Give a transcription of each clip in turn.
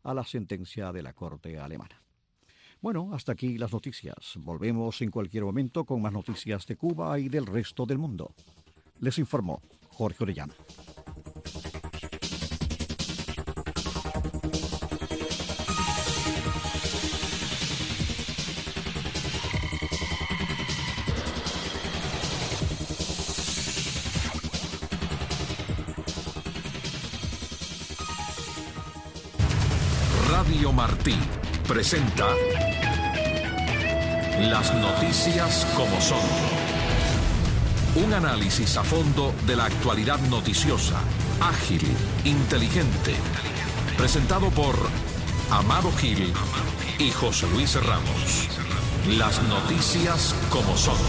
a la sentencia de la Corte alemana. Bueno, hasta aquí las noticias. Volvemos en cualquier momento con más noticias de Cuba y del resto del mundo. Les informó Jorge Orellana. Radio Martí presenta Las noticias como son. Un análisis a fondo de la actualidad noticiosa, ágil, inteligente. Presentado por Amado Gil y José Luis Ramos. Las noticias como son.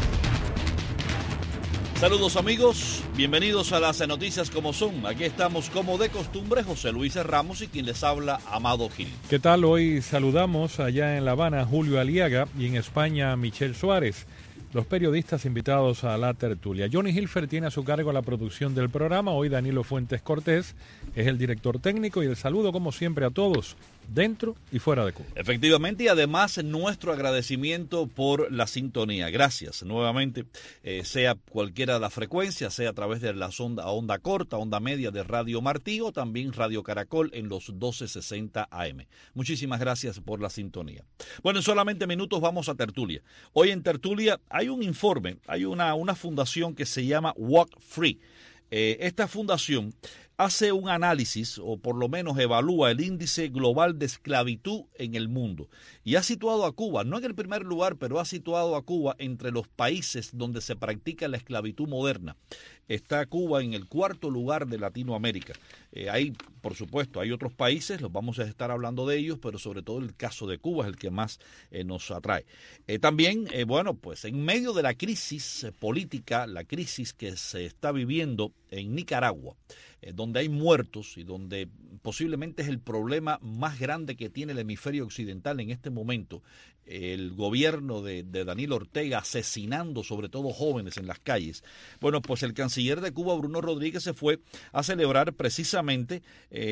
Saludos amigos, bienvenidos a las noticias como son. Aquí estamos como de costumbre, José Luis Ramos y quien les habla, Amado Gil. ¿Qué tal? Hoy saludamos allá en La Habana a Julio Aliaga y en España a Michelle Suárez, los periodistas invitados a la tertulia. Johnny Hilfer tiene a su cargo la producción del programa. Hoy Danilo Fuentes Cortés es el director técnico y el saludo como siempre a todos, dentro y fuera de Cuba. Efectivamente, y además nuestro agradecimiento por la sintonía. Gracias nuevamente, sea cualquiera de las frecuencias, sea a través de la onda corta, onda media de Radio Martí o también Radio Caracol en los 1260 AM. Muchísimas gracias por la sintonía. Bueno, en solamente minutos vamos a tertulia. Hoy en tertulia hay un informe, hay una fundación que se llama Walk Free. Esta fundación hace un análisis, o por lo menos evalúa el índice global de esclavitud en el mundo. Y ha situado a Cuba, no en el primer lugar, pero ha situado a Cuba entre los países donde se practica la esclavitud moderna. Está Cuba en el cuarto lugar de Latinoamérica. Hay, por supuesto, hay otros países, los vamos a estar hablando de ellos, pero sobre todo el caso de Cuba es el que más nos atrae. También, bueno, pues en medio de la crisis política, la crisis que se está viviendo en Nicaragua, donde hay muertos y donde posiblemente es el problema más grande que tiene el hemisferio occidental en este momento, el gobierno de Daniel Ortega asesinando sobre todo jóvenes en las calles. Bueno, pues el canciller de Cuba, Bruno Rodríguez, se fue a celebrar precisamente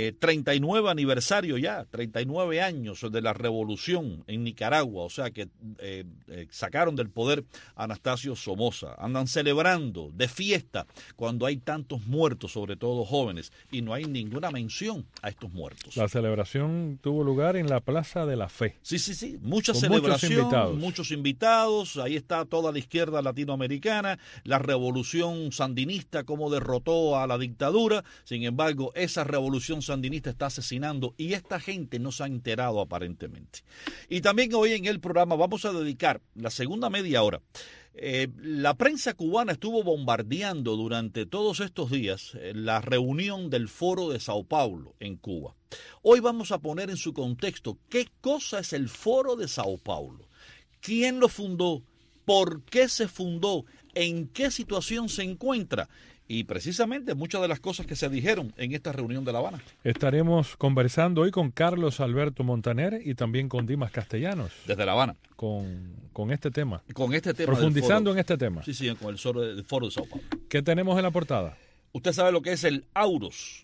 39 aniversario ya, 39 años de la revolución en Nicaragua, o sea que sacaron del poder a Anastasio Somoza. Andan celebrando de fiesta cuando hay tantos muertos, sobre todo jóvenes, y no hay ninguna mención a estos muertos. La celebración tuvo lugar en la Plaza de la Fe. Sí, mucha celebración, muchos invitados, ahí está toda la izquierda latinoamericana, la revolución sandinista, cómo derrotó a la dictadura. Sin embargo, esa revolución sandinista está asesinando y esta gente no se ha enterado aparentemente. Y también hoy en el programa vamos a dedicar la segunda media hora. La prensa cubana estuvo bombardeando durante todos estos días la reunión del Foro de Sao Paulo en Cuba. Hoy vamos a poner en su contexto qué cosa es el Foro de Sao Paulo, quién lo fundó, por qué se fundó, en qué situación se encuentra y precisamente muchas de las cosas que se dijeron en esta reunión de La Habana. Estaremos conversando hoy con Carlos Alberto Montaner y también con Dimas Castellanos. Desde La Habana. Con este tema. Con este tema. Profundizando en este tema. Sí, con el Foro de Sao Paulo. ¿Qué tenemos en la portada? ¿Usted sabe lo que es el Auros?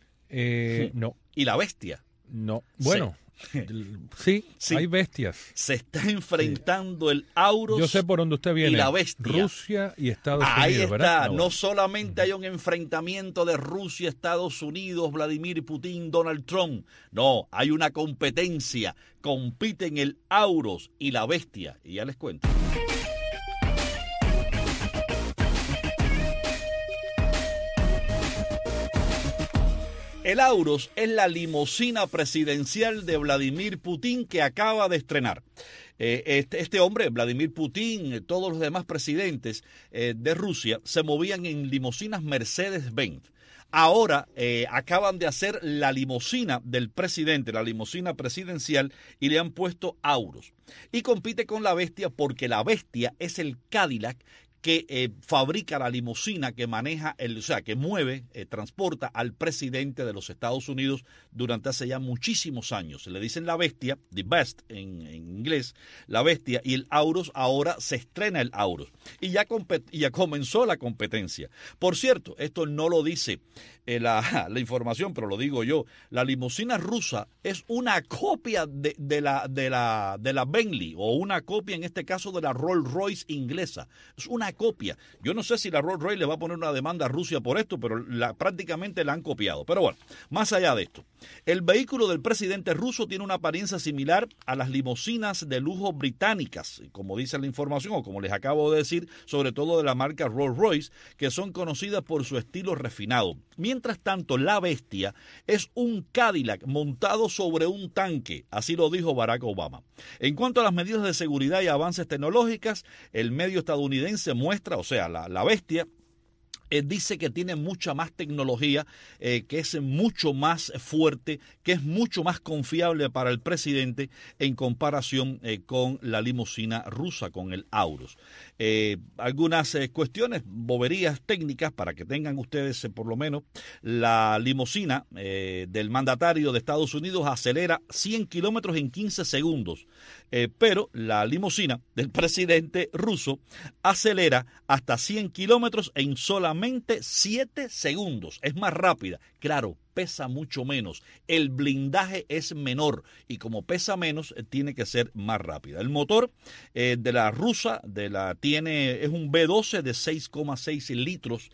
No. ¿Y la bestia? No. Bueno, sí, hay bestias. Se está enfrentando el Auros. Yo sé por dónde usted viene. Y la bestia. Rusia y Estados Unidos. Ahí está. ¿Verdad? No solamente hay un enfrentamiento de Rusia, Estados Unidos, Vladimir Putin, Donald Trump. No, hay una competencia. Compiten el Auros y la bestia. Y ya les cuento. El Auros es la limusina presidencial de Vladimir Putin que acaba de estrenar. Este hombre, Vladimir Putin, todos los demás presidentes de Rusia se movían en limusinas Mercedes-Benz. Ahora acaban de hacer la limusina del presidente, la limusina presidencial, y le han puesto Auros. Y compite con la bestia porque la bestia es el Cadillac que fabrica la limusina que maneja, que mueve, transporta al presidente de los Estados Unidos durante hace ya muchísimos años. Le dicen la bestia, the best en inglés, la bestia, y el Auros, ahora se estrena el Auros. Y ya comenzó la competencia. Por cierto, esto no lo dice la información, pero lo digo yo. La limusina rusa es una copia de la Bentley, o una copia en este caso de la Rolls Royce inglesa. Es una copia. Yo no sé si la Rolls Royce le va a poner una demanda a Rusia por esto, pero prácticamente la han copiado. Pero bueno, más allá de esto, el vehículo del presidente ruso tiene una apariencia similar a las limusinas de lujo británicas, como dice la información, o como les acabo de decir, sobre todo de la marca Rolls Royce, que son conocidas por su estilo refinado. Mientras tanto, la bestia es un Cadillac montado sobre un tanque, así lo dijo Barack Obama. En cuanto a las medidas de seguridad y avances tecnológicas, el medio estadounidense muestra, la bestia, dice que tiene mucha más tecnología, que es mucho más fuerte, que es mucho más confiable para el presidente en comparación con la limusina rusa, con el Auros. Algunas cuestiones, boberías técnicas, para que tengan ustedes por lo menos. La limusina del mandatario de Estados Unidos acelera 100 kilómetros en 15 segundos, pero la limusina del presidente ruso acelera hasta 100 kilómetros en solamente 7 segundos. Es más rápida. Claro, pesa mucho menos. El blindaje es menor y como pesa menos, tiene que ser más rápida. El motor de la rusa es un V12 de 6,6 litros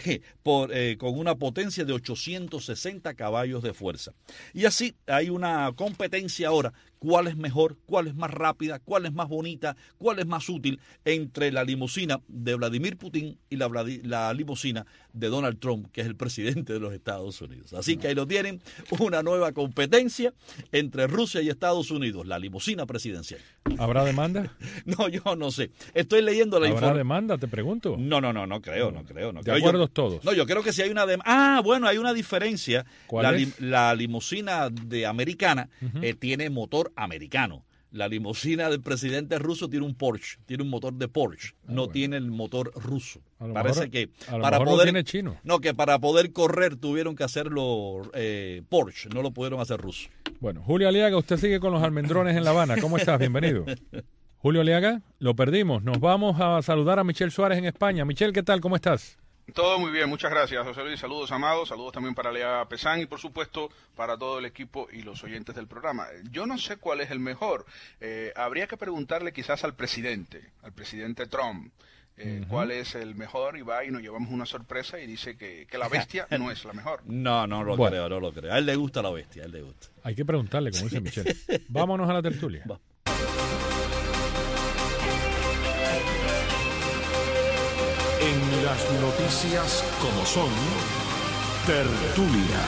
con una potencia de 860 caballos de fuerza. Y así hay una competencia ahora. ¿Cuál es mejor? ¿Cuál es más rápida? ¿Cuál es más bonita? ¿Cuál es más útil entre la limusina de Vladimir Putin y la limusina de Donald Trump, que es el presidente de los Estados Unidos? Así que ahí lo tienen, una nueva competencia entre Rusia y Estados Unidos, la limusina presidencial. ¿Habrá demanda? No, yo no sé. Estoy leyendo la información. ¿Habrá demanda, te pregunto? No creo. ¿De acuerdo todos? No, yo creo que sí hay una demanda. Bueno, hay una diferencia. ¿Cuál es? La limusina americana tiene motor americano. La limusina del presidente ruso tiene un Porsche, tiene un motor de Porsche, tiene el motor ruso. Parece que para poder tiene chino. No, que para poder correr tuvieron que hacerlo Porsche, no lo pudieron hacer ruso. Bueno, Julio Aliaga, usted sigue con los almendrones en La Habana. ¿Cómo estás? Bienvenido. Julio Aliaga, lo perdimos. Nos vamos a saludar a Michelle Suárez en España. Michelle, ¿qué tal? ¿Cómo estás? Todo muy bien, muchas gracias, José Luis. Saludos, amados, saludos también para Lea Pesán y, por supuesto, para todo el equipo y los oyentes del programa. Yo no sé cuál es el mejor. Habría que preguntarle quizás al presidente Trump, cuál es el mejor, y va y nos llevamos una sorpresa y dice que la bestia no es la mejor. No lo creo. A él le gusta la bestia, a él le gusta. Hay que preguntarle, como dice Michelle. Vámonos a la tertulia. Va. En las noticias como son, tertulia.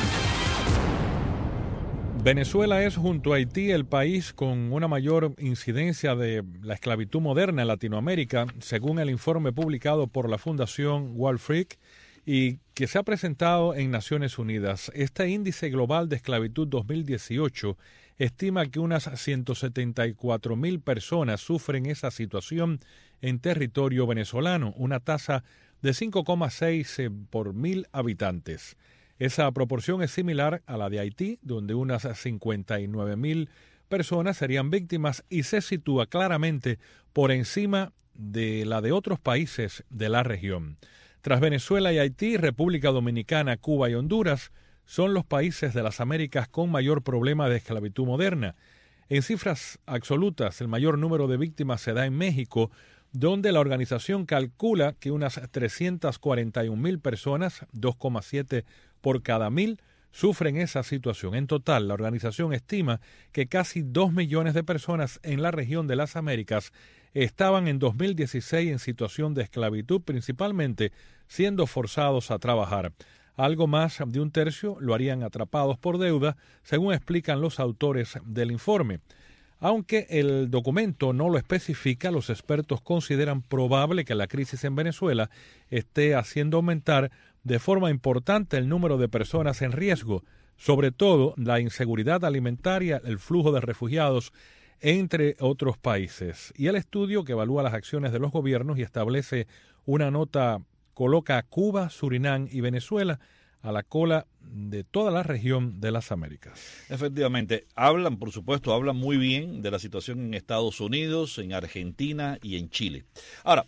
Venezuela es, junto a Haití, el país con una mayor incidencia de la esclavitud moderna en Latinoamérica, según el informe publicado por la Fundación Walfreak y que se ha presentado en Naciones Unidas. Este índice global de esclavitud 2018 estima que unas 174.000 personas sufren esa situación en territorio venezolano, una tasa de 5,6 por 1.000 habitantes. Esa proporción es similar a la de Haití, donde unas 59.000 personas serían víctimas, y se sitúa claramente por encima de la de otros países de la región. Tras Venezuela y Haití, República Dominicana, Cuba y Honduras son los países de las Américas con mayor problema de esclavitud moderna. En cifras absolutas, el mayor número de víctimas se da en México, donde la organización calcula que unas 341.000 personas, 2,7 por cada 1.000, sufren esa situación. En total, la organización estima que casi 2 millones de personas en la región de las Américas estaban en 2016 en situación de esclavitud, principalmente siendo forzados a trabajar. Algo más de un tercio lo harían atrapados por deuda, según explican los autores del informe. Aunque el documento no lo especifica, los expertos consideran probable que la crisis en Venezuela esté haciendo aumentar de forma importante el número de personas en riesgo, sobre todo la inseguridad alimentaria, el flujo de refugiados, entre otros países. Y el estudio, que evalúa las acciones de los gobiernos y establece Una nota coloca a Cuba, Surinam y Venezuela a la cola de toda la región de las Américas. Efectivamente, hablan muy bien de la situación en Estados Unidos, en Argentina y en Chile. Ahora,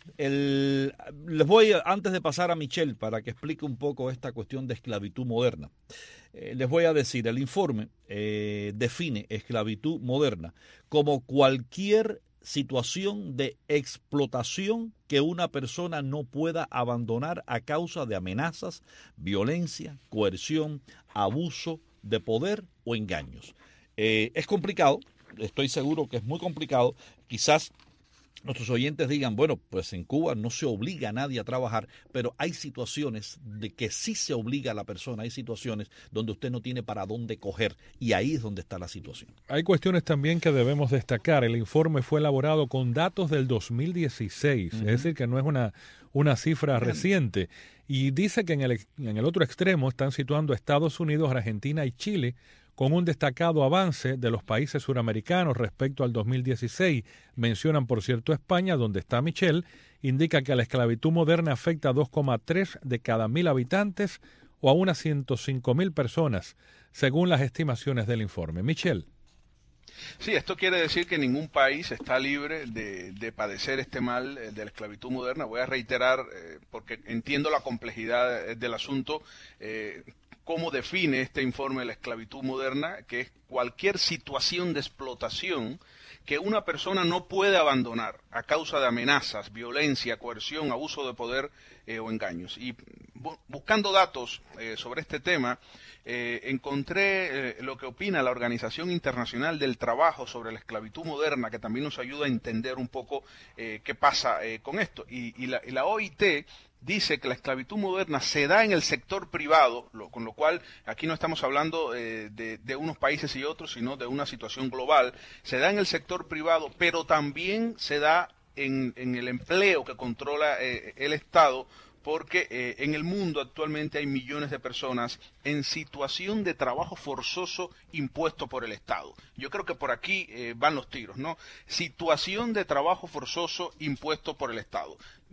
antes de pasar a Michelle para que explique un poco esta cuestión de esclavitud moderna, les voy a decir, el informe define esclavitud moderna como cualquier situación de explotación que una persona no pueda abandonar a causa de amenazas, violencia, coerción, abuso de poder o engaños. Es complicado, estoy seguro que es muy complicado. Quizás nuestros oyentes digan, bueno, pues en Cuba no se obliga a nadie a trabajar, pero hay situaciones de que sí se obliga a la persona, hay situaciones donde usted no tiene para dónde coger, y ahí es donde está la situación. Hay cuestiones también que debemos destacar. El informe fue elaborado con datos del 2016, es decir, que no es una cifra reciente, y dice que en el otro extremo están situando Estados Unidos, Argentina y Chile, con un destacado avance de los países suramericanos respecto al 2016. Mencionan, por cierto, España, donde está Michelle, indica que la esclavitud moderna afecta a 2,3 de cada 1.000 habitantes o a unas 105.000 personas, según las estimaciones del informe. Michelle. Sí, esto quiere decir que ningún país está libre de padecer este mal de la esclavitud moderna. Voy a reiterar, porque entiendo la complejidad del asunto, cómo define este informe la esclavitud moderna, que es cualquier situación de explotación que una persona no puede abandonar a causa de amenazas, violencia, coerción, abuso de poder o engaños. Y buscando datos sobre este tema, encontré lo que opina la Organización Internacional del Trabajo sobre la esclavitud moderna, que también nos ayuda a entender un poco qué pasa con esto. Y la OIT dice que la esclavitud moderna se da en el sector privado, con lo cual aquí no estamos hablando de unos países y otros, sino de una situación global. Se da en el sector privado, pero también se da en el empleo que controla el Estado, porque en el mundo actualmente hay millones de personas en situación de trabajo forzoso impuesto por el Estado. Yo creo que por aquí van los tiros, ¿no? Situación de trabajo forzoso impuesto por el Estado.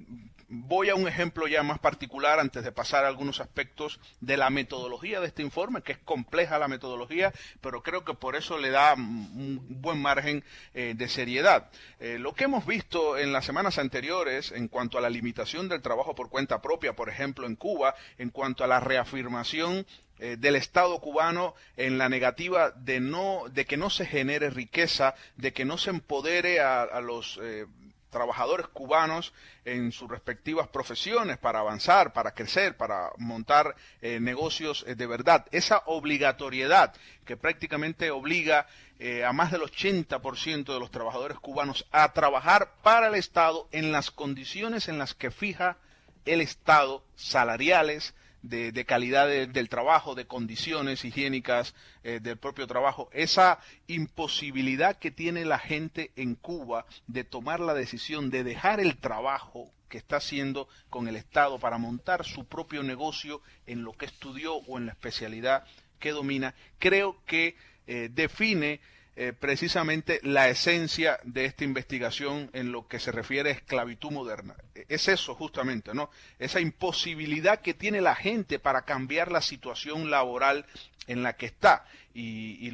Voy a un ejemplo ya más particular antes de pasar a algunos aspectos de la metodología de este informe, que es compleja la metodología, pero creo que por eso le da un buen margen de seriedad. Lo que hemos visto en las semanas anteriores en cuanto a la limitación del trabajo por cuenta propia, por ejemplo en Cuba, en cuanto a la reafirmación del Estado cubano en la negativa de que no se genere riqueza, de que no se empodere a los trabajadores cubanos en sus respectivas profesiones para avanzar, para crecer, para montar negocios de verdad. Esa obligatoriedad que prácticamente obliga a más del 80% de los trabajadores cubanos a trabajar para el Estado en las condiciones en las que fija el Estado, salariales, de calidad del trabajo, de condiciones higiénicas del propio trabajo, esa imposibilidad que tiene la gente en Cuba de tomar la decisión de dejar el trabajo que está haciendo con el Estado para montar su propio negocio en lo que estudió o en la especialidad que domina, creo que define precisamente la esencia de esta investigación en lo que se refiere a esclavitud moderna. Es eso justamente, ¿no? Esa imposibilidad que tiene la gente para cambiar la situación laboral en la que está. Y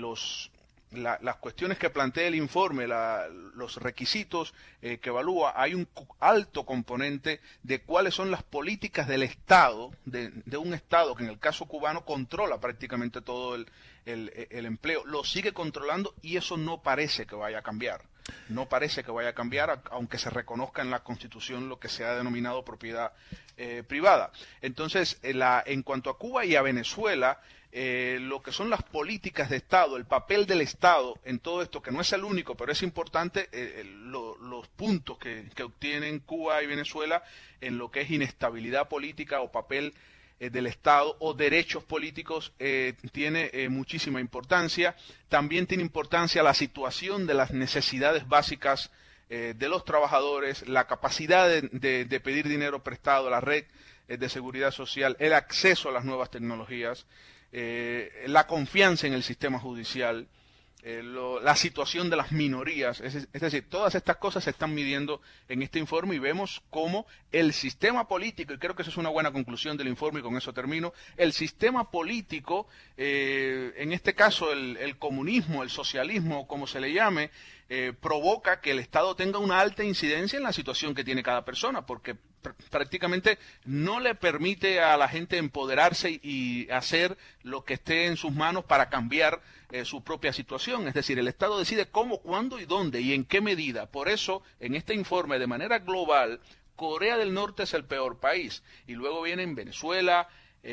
las cuestiones que plantea el informe, los requisitos que evalúa, hay un alto componente de cuáles son las políticas del Estado, de un Estado que en el caso cubano controla prácticamente todo el empleo, lo sigue controlando y eso no parece que vaya a cambiar. No parece que vaya a cambiar, aunque se reconozca en la Constitución lo que se ha denominado propiedad privada. Entonces, en cuanto a Cuba y a Venezuela, lo que son las políticas de Estado, el papel del Estado en todo esto, que no es el único, pero es importante, los puntos que obtienen Cuba y Venezuela en lo que es inestabilidad política o papel del Estado o derechos políticos tiene muchísima importancia. También tiene importancia la situación de las necesidades básicas de los trabajadores, la capacidad de pedir dinero prestado, la red de seguridad social, el acceso a las nuevas tecnologías, la confianza en el sistema judicial, la situación de las minorías, es decir, todas estas cosas se están midiendo en este informe y vemos cómo el sistema político, y creo que esa es una buena conclusión del informe y con eso termino, el sistema político, en este caso el comunismo, el socialismo, como se le llame, provoca que el Estado tenga una alta incidencia en la situación que tiene cada persona, porque prácticamente no le permite a la gente empoderarse y hacer lo que esté en sus manos para cambiar su propia situación. Es decir, el Estado decide cómo, cuándo y dónde y en qué medida. Por eso, en este informe, de manera global, Corea del Norte es el peor país. Y luego vienen Venezuela,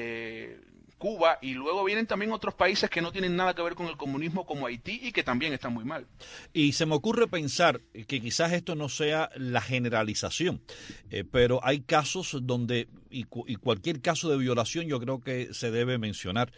Cuba, y luego vienen también otros países que no tienen nada que ver con el comunismo, como Haití, y que también están muy mal. Y se me ocurre pensar que quizás esto no sea la generalización, pero hay casos donde, y cualquier caso de violación yo creo que se debe mencionar.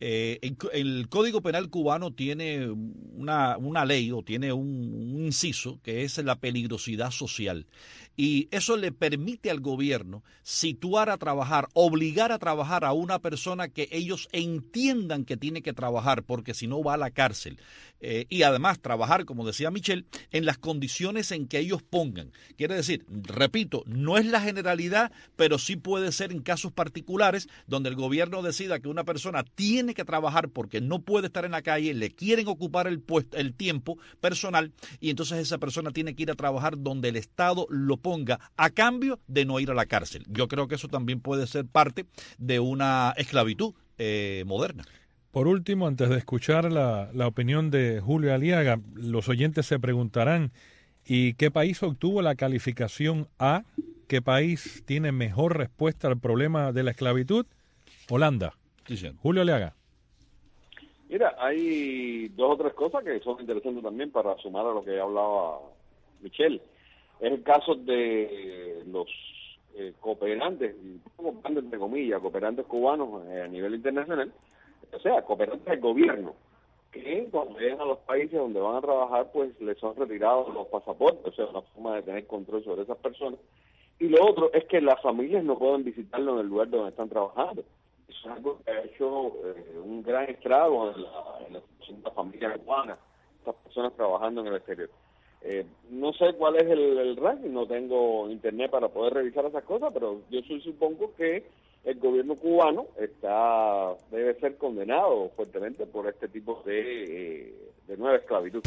El Código Penal cubano tiene una ley o tiene un inciso que es la peligrosidad social. Y eso le permite al gobierno situar a trabajar, obligar a trabajar a una persona que ellos entiendan que tiene que trabajar, porque si no va a la cárcel. Y además trabajar, como decía Michelle, en las condiciones en que ellos pongan. Quiere decir, repito, no es la generalidad, pero sí puede ser en casos particulares donde el gobierno decida que una persona tiene que trabajar porque no puede estar en la calle, le quieren ocupar el tiempo personal y entonces esa persona tiene que ir a trabajar donde el Estado lo ponga a cambio de no ir a la cárcel. Yo creo que eso también puede ser parte de una esclavitud moderna. Por último, antes de escuchar la opinión de Julio Aliaga, los oyentes se preguntarán, ¿y qué país obtuvo la calificación A? ¿Qué país tiene mejor respuesta al problema de la esclavitud? Holanda. Sí. Julio Aliaga. Mira, hay dos o tres cosas que son interesantes también para sumar a lo que hablaba Michelle. Es el caso de los cooperantes, entre comillas, cooperantes cubanos a nivel internacional, o sea, cooperantes del gobierno, que cuando llegan a los países donde van a trabajar, pues les son retirados los pasaportes, o sea, una forma de tener control sobre esas personas. Y lo otro es que las familias no pueden visitarlo en el lugar donde están trabajando. Eso es algo que ha hecho un gran estrago en la familia cubana, estas personas trabajando en el exterior. No sé cuál es el ranking, no tengo internet para poder revisar esas cosas, pero yo supongo que el gobierno cubano debe ser condenado fuertemente por este tipo de nueva esclavitud.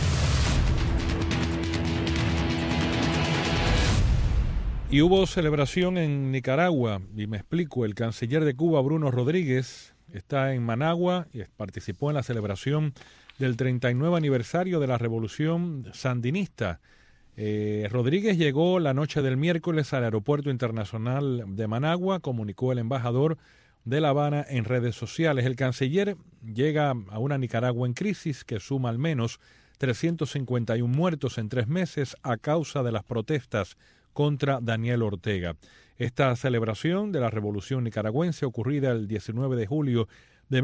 Y hubo celebración en Nicaragua, y me explico, el canciller de Cuba, Bruno Rodríguez, está en Managua y participó en la celebración del 39 aniversario de la Revolución Sandinista. Rodríguez llegó la noche del miércoles al Aeropuerto Internacional de Managua, comunicó el embajador de La Habana en redes sociales. El canciller llega a una Nicaragua en crisis que suma al menos 351 muertos en 3 meses a causa de las protestas contra Daniel Ortega. Esta celebración de la Revolución Nicaragüense, ocurrida el 19 de julio de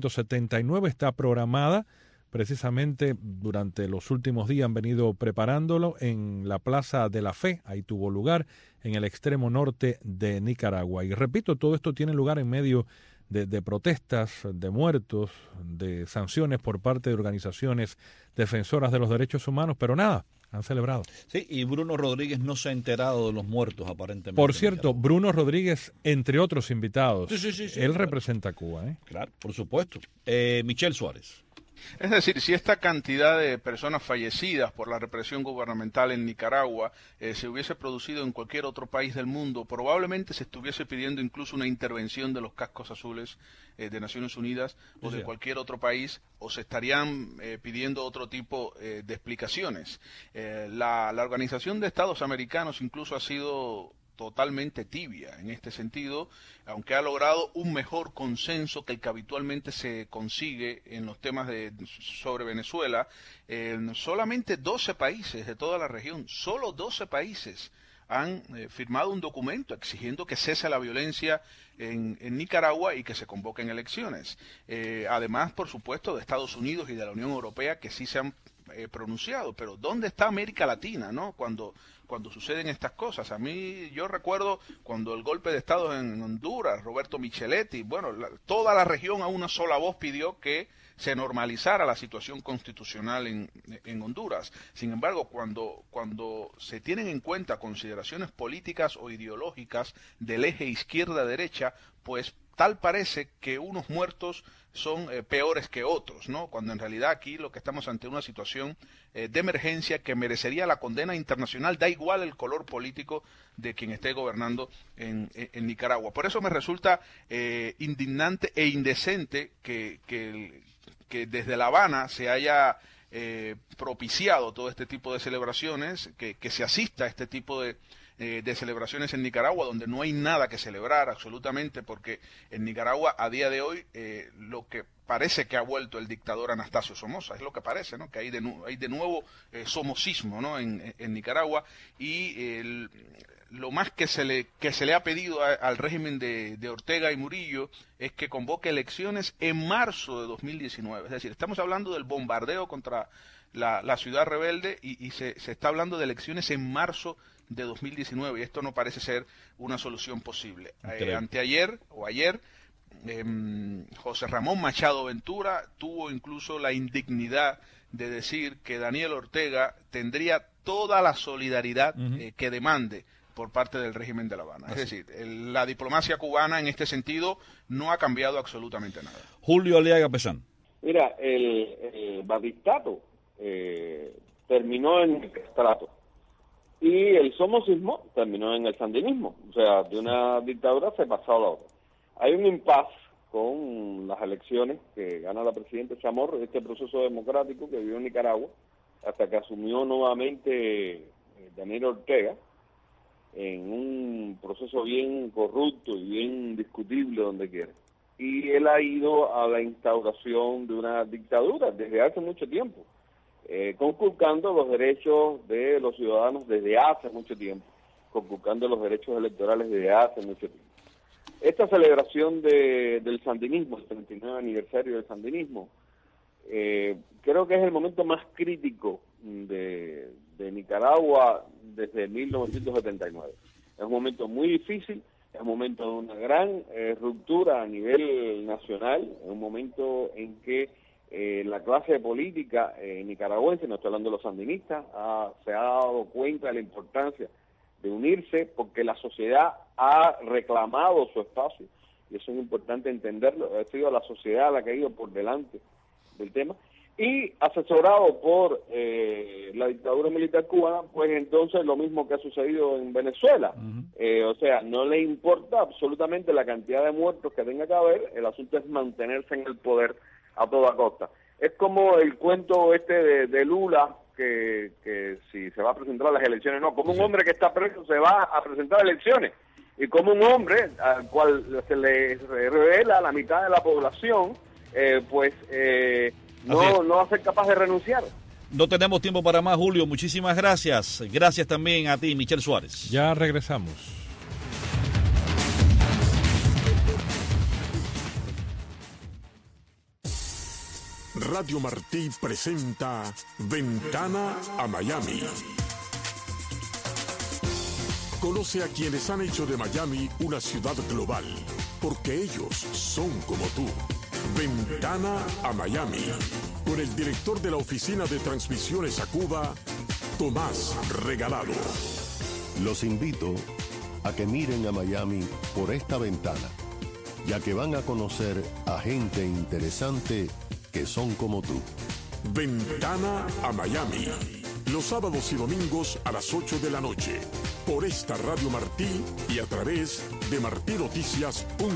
1979, está programada precisamente durante los últimos días. Han venido preparándolo en la Plaza de la Fe, ahí tuvo lugar, en el extremo norte de Nicaragua. Y repito, todo esto tiene lugar en medio de protestas, de muertos, de sanciones por parte de organizaciones defensoras de los derechos humanos, pero nada, han celebrado. Sí, y Bruno Rodríguez no se ha enterado de los muertos, aparentemente. Por cierto, Bruno Rodríguez, entre otros invitados, sí, él claro. Representa a Cuba, ¿eh? Claro, por supuesto. Michelle Suárez. Es decir, si esta cantidad de personas fallecidas por la represión gubernamental en Nicaragua se hubiese producido en cualquier otro país del mundo, probablemente se estuviese pidiendo incluso una intervención de los cascos azules de Naciones Unidas o de cualquier otro país, o se estarían pidiendo otro tipo de explicaciones. La Organización de Estados Americanos incluso ha sido totalmente tibia en este sentido, aunque ha logrado un mejor consenso que el que habitualmente se consigue en los temas sobre Venezuela. Solamente 12 países de toda la región, solo 12 países han firmado un documento exigiendo que cese la violencia en Nicaragua y que se convoquen elecciones. Además, por supuesto, de Estados Unidos y de la Unión Europea, que sí se han pronunciado, pero ¿dónde está América Latina, no? Cuando suceden estas cosas. Yo recuerdo cuando el golpe de Estado en Honduras, Roberto Micheletti, bueno, toda la región a una sola voz pidió que se normalizara la situación constitucional en Honduras. Sin embargo, cuando se tienen en cuenta consideraciones políticas o ideológicas del eje izquierda-derecha, pues tal parece que unos muertos son peores que otros, ¿no? Cuando en realidad aquí lo que estamos ante una situación de emergencia que merecería la condena internacional, da igual el color político de quien esté gobernando en Nicaragua. Por eso me resulta indignante e indecente que desde La Habana se haya propiciado todo este tipo de celebraciones, que se asista a este tipo de celebraciones en Nicaragua, donde no hay nada que celebrar absolutamente, porque en Nicaragua a día de hoy lo que parece que ha vuelto el dictador Anastasio Somoza, es lo que parece, ¿no? Que hay de nuevo somocismo, ¿no? en Nicaragua, y lo más que se le ha pedido al régimen de Ortega y Murillo es que convoque elecciones en marzo de 2019, es decir, estamos hablando del bombardeo contra la ciudad rebelde y se está hablando de elecciones en marzo de 2019, y esto no parece ser una solución posible. Anteayer o ayer, José Ramón Machado Ventura tuvo incluso la indignidad de decir que Daniel Ortega tendría toda la solidaridad que demande por parte del régimen de La Habana. Es decir, la diplomacia cubana en este sentido no ha cambiado absolutamente nada. Julio Aliaga Pesán. Mira, el batistato terminó en el castrato. Y el somocismo terminó en el sandinismo, o sea, de una dictadura se pasó a la otra. Hay un impasse con las elecciones que gana la presidenta Chamorro, este proceso democrático que vivió en Nicaragua, hasta que asumió nuevamente Daniel Ortega, en un proceso bien corrupto y bien discutible donde quiera. Y él ha ido a la instauración de una dictadura desde hace mucho tiempo. Conculcando los derechos de los ciudadanos desde hace mucho tiempo, conculcando los derechos electorales desde hace mucho tiempo. Esta celebración del sandinismo, el 39 aniversario del sandinismo, creo que es el momento más crítico de Nicaragua desde 1979. Es un momento muy difícil, es un momento de una gran ruptura a nivel nacional, es un momento en que la clase política nicaragüense, no estoy hablando de los sandinistas, se ha dado cuenta de la importancia de unirse porque la sociedad ha reclamado su espacio, y eso es importante entenderlo. Ha sido la sociedad la que ha ido por delante del tema, y asesorado por la dictadura militar cubana, pues entonces lo mismo que ha sucedido en Venezuela. O sea, no le importa absolutamente la cantidad de muertos que tenga que haber, el asunto es mantenerse en el poder a toda costa. Es como el cuento de Lula, que si se va a presentar a las elecciones, no, como un hombre que está preso se va a presentar a elecciones, y como un hombre al cual se le revela a la mitad de la población, no va a ser capaz de renunciar. No tenemos tiempo para más, Julio, muchísimas gracias. Gracias también a ti, Michel Suárez. Ya regresamos. Radio Martí presenta Ventana a Miami. Conoce a quienes han hecho de Miami una ciudad global, porque ellos son como tú. Ventana a Miami, con el director de la Oficina de Transmisiones a Cuba, Tomás Regalado. Los invito a que miren a Miami por esta ventana, ya que van a conocer a gente interesante que son como tú. Ventana a Miami, los sábados y domingos a las 8 de la noche, por esta Radio Martí y a través de martinoticias.com.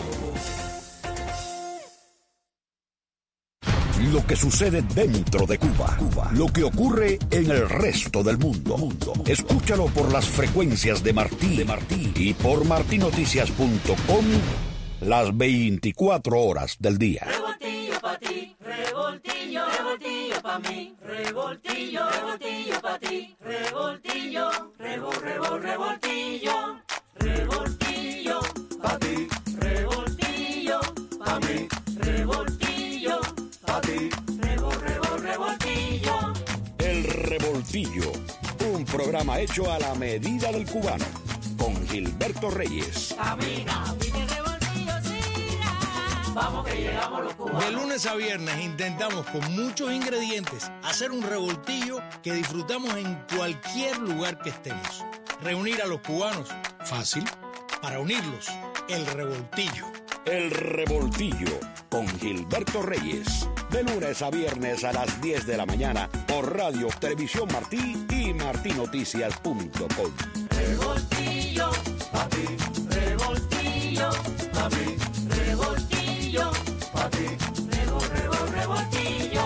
Lo que sucede dentro de Cuba, lo que ocurre en el resto del mundo. Escúchalo por las frecuencias de Martí y por martinoticias.com las 24 horas del día. Revoltillo pa' ti, revoltillo, revoltillo pa' mí, revoltillo, revoltillo pa' ti, revoltillo, revoltillo, revoltillo pa' ti, revoltillo pa' mí, revoltillo pa' ti, revoltillo. El Revoltillo, un programa hecho a la medida del cubano, con Gilberto Reyes. Camina, pide revoltillo, siga. vamos que llegamos los cubanos. De lunes a viernes intentamos con muchos ingredientes hacer un revoltillo que disfrutamos en cualquier lugar que estemos. Reunir a los cubanos, fácil. Para unirlos, el revoltillo. El Revoltillo con Gilberto Reyes. De lunes a viernes a las 10 de la mañana por Radio Televisión Martí y martinoticias.com. Revoltillo, papi, revoltillo, papi, revoltillo, papi, revoltillo.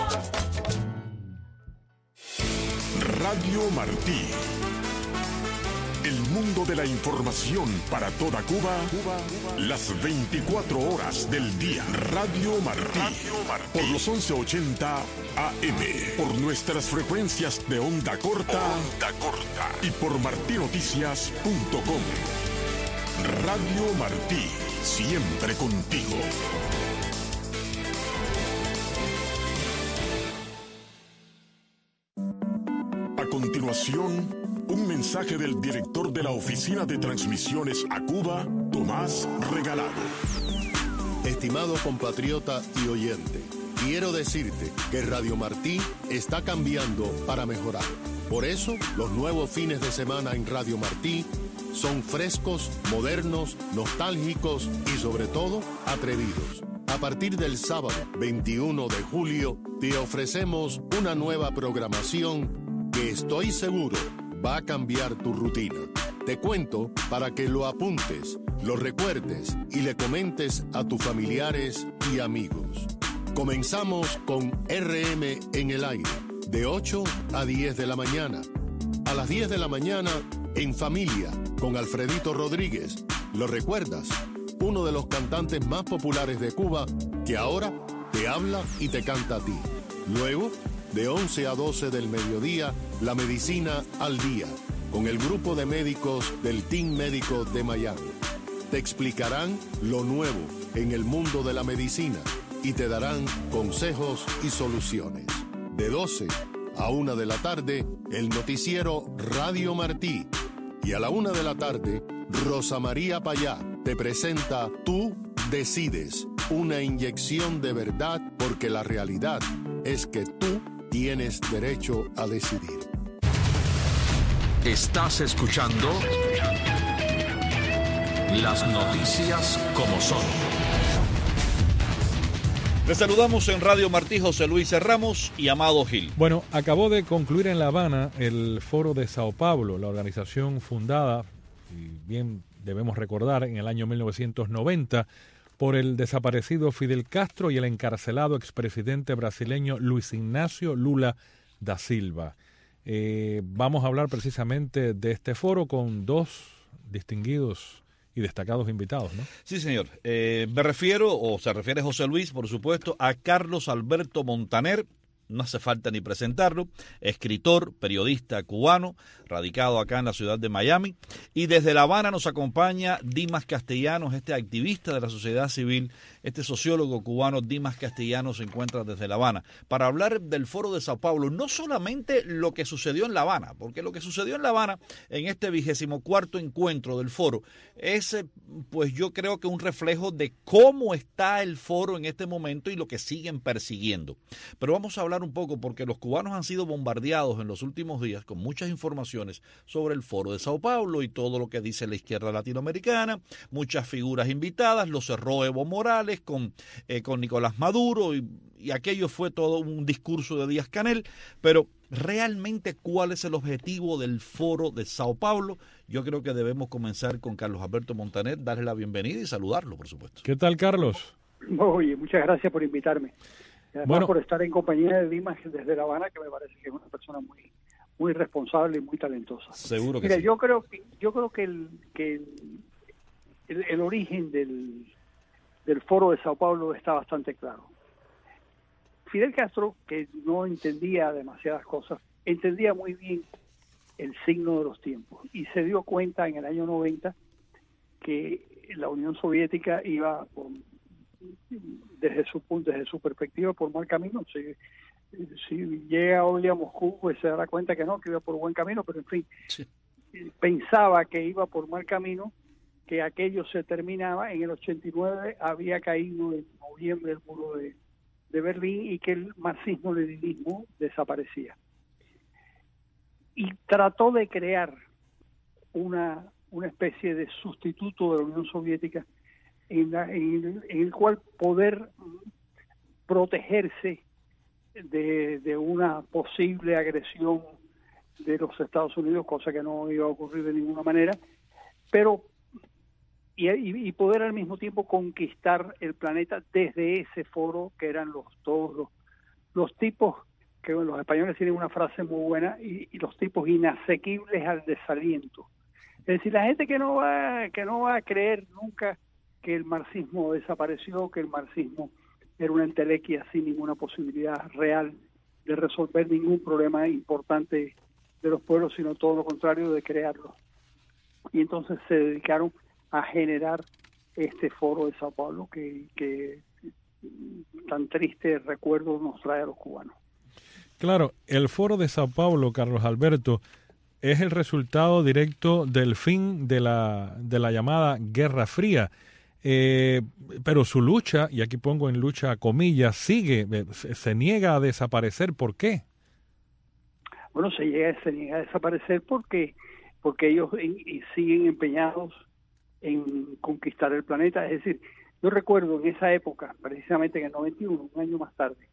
Radio Martí. El mundo de la información para toda Cuba, las 24 horas del día. Radio Martí. Por los 1180 AM. Por nuestras frecuencias de onda corta. Y por martinoticias.com. Radio Martí. Siempre contigo. A continuación, un mensaje del director de la Oficina de Transmisiones a Cuba, Tomás Regalado. Estimado compatriota y oyente, quiero decirte que Radio Martí está cambiando para mejorar. Por eso, los nuevos fines de semana en Radio Martí son frescos, modernos, nostálgicos y sobre todo, atrevidos. A partir del sábado 21 de julio, te ofrecemos una nueva programación que estoy seguro va a cambiar tu rutina. Te cuento para que lo apuntes, lo recuerdes y le comentes a tus familiares y amigos. Comenzamos con RM en el aire, de 8 a 10 de la mañana. A las 10 de la mañana, En Familia, con Alfredito Rodríguez. ¿Lo recuerdas? Uno de los cantantes más populares de Cuba, que ahora te habla y te canta a ti. Luego, de 11 a 12 del mediodía, La Medicina al Día, con el grupo de médicos del Team Médico de Miami. Te explicarán lo nuevo en el mundo de la medicina y te darán consejos y soluciones. De 12 a 1 de la tarde, el noticiero Radio Martí. Y a la 1 de la tarde, Rosa María Payá te presenta Tú Decides, una inyección de verdad, porque la realidad es que tú tienes derecho a decidir. Estás escuchando las noticias como son. Les saludamos en Radio Martí, José Luis Ramos y Amado Gil. Bueno, acabó de concluir en La Habana el Foro de Sao Paulo, la organización fundada, y bien debemos recordar, en el año 1990, por el desaparecido Fidel Castro y el encarcelado expresidente brasileño Luis Ignacio Lula da Silva. Vamos a hablar precisamente de este foro con dos distinguidos y destacados invitados, ¿no? Sí, señor. Me refiero, o se refiere José Luis, por supuesto, a Carlos Alberto Montaner. No hace falta ni presentarlo, escritor, periodista cubano, radicado acá en la ciudad de Miami. Y desde La Habana nos acompaña Dimas Castellanos, este activista de la sociedad civil, este sociólogo cubano. Dimas Castellanos se encuentra desde La Habana para hablar del Foro de Sao Paulo, no solamente lo que sucedió en La Habana, porque lo que sucedió en La Habana en este 24º encuentro del foro es, pues yo creo que un reflejo de cómo está el foro en este momento y lo que siguen persiguiendo. Pero vamos a hablar un poco, porque los cubanos han sido bombardeados en los últimos días con muchas informaciones sobre el Foro de Sao Paulo y todo lo que dice la izquierda latinoamericana, muchas figuras invitadas, lo cerró Evo Morales con Nicolás Maduro y aquello fue todo un discurso de Díaz-Canel, pero realmente ¿cuál es el objetivo del Foro de Sao Paulo? Yo creo que debemos comenzar con Carlos Alberto Montaner, darle la bienvenida y saludarlo, por supuesto. ¿Qué tal, Carlos? Oye, muchas gracias por invitarme. Además, por estar en compañía de Dimas desde La Habana, que me parece que es una persona muy responsable y muy talentosa. Seguro que Mira, sí. Yo creo que el origen del Foro de Sao Paulo está bastante claro. Fidel Castro, que no entendía demasiadas cosas, entendía muy bien el signo de los tiempos y se dio cuenta en el año 90 que la Unión Soviética iba desde su perspectiva por mal camino. Si llega hoy a Moscú, pues se dará cuenta que no, que iba por buen camino, pero en fin, sí. Pensaba que iba por mal camino que aquello se terminaba. En el 89 había caído en noviembre el muro de Berlín y que el marxismo-leninismo desaparecía. Y trató de crear una especie de sustituto de la Unión Soviética en el cual poder protegerse de una posible agresión de los Estados Unidos, cosa que no iba a ocurrir de ninguna manera, pero y poder al mismo tiempo conquistar el planeta desde ese foro, que eran todos los tipos, que los españoles tienen una frase muy buena, y los tipos inasequibles al desaliento. Es decir, la gente que no va a creer nunca que el marxismo desapareció, que el marxismo era una entelequia sin ninguna posibilidad real de resolver ningún problema importante de los pueblos, sino todo lo contrario, de crearlos. Y entonces se dedicaron a generar este foro de Sao Paulo que tan triste recuerdo nos trae a los cubanos. Claro, el foro de Sao Paulo, Carlos Alberto, es el resultado directo del fin de la llamada Guerra Fría. Pero su lucha, y aquí pongo en lucha comillas, sigue, se niega a desaparecer. ¿Por qué? Bueno, se niega a desaparecer porque ellos siguen empeñados en conquistar el planeta. Es decir, yo recuerdo en esa época, precisamente en el 91, un año más tarde,